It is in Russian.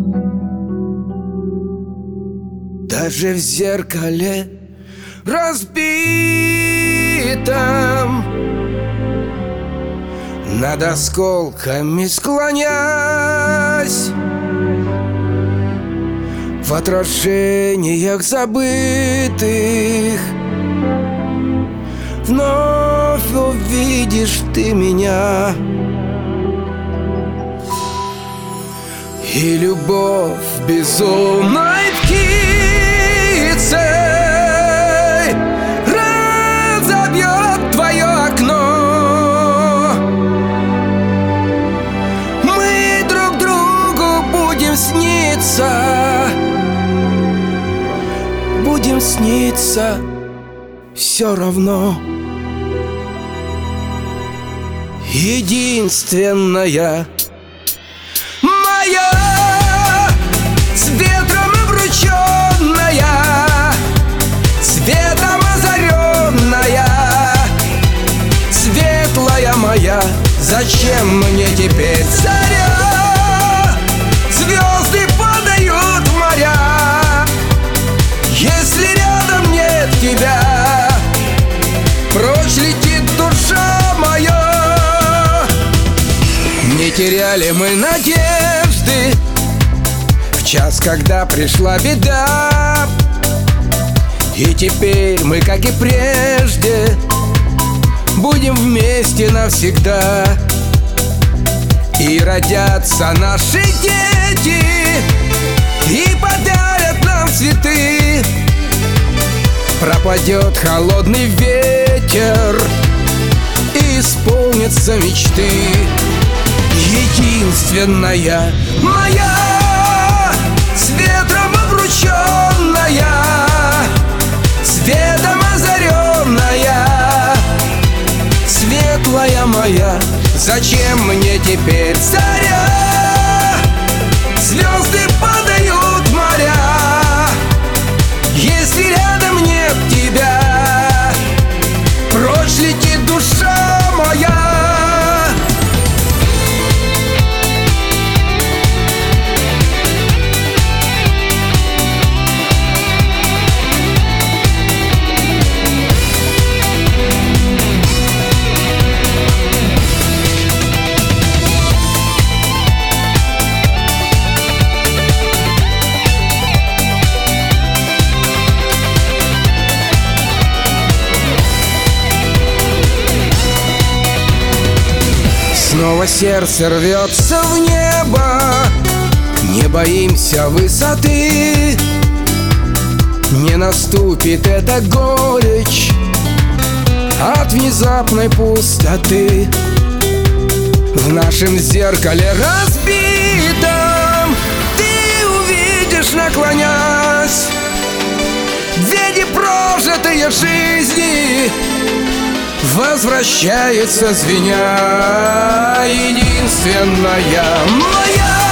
Даже в зеркале разбитом, над осколками склонясь, в отражениях забытых вновь увидишь ты меня. И любовь безумной птицей разобьет твое окно. Мы друг другу будем сниться, будем сниться все равно. Единственная моя, с ветром обрученная, светом озаренная, светлая моя. Зачем мне теперь заря? Звезды падают в моря, если рядом нет тебя. Прочь летит душа моя. Не теряли мы надежды в час, когда пришла беда. И теперь мы, как и прежде, будем вместе навсегда. И родятся наши дети, и подарят нам цветы. Пропадет холодный ветер, и исполнятся мечты. Единственная моя, с ветром обрученная, светом озаренная, светлая моя. Зачем мне теперь заря? Звезды падают в моря, если рядом нет тебя. Прочь летит душа моя. Снова сердце рвется в небо, не боимся высоты. Не наступит эта горечь от внезапной пустоты. В нашем зеркале разбитом ты увидишь, наклонясь, две непрожитые жизни возвращается звеня. Единственная моя.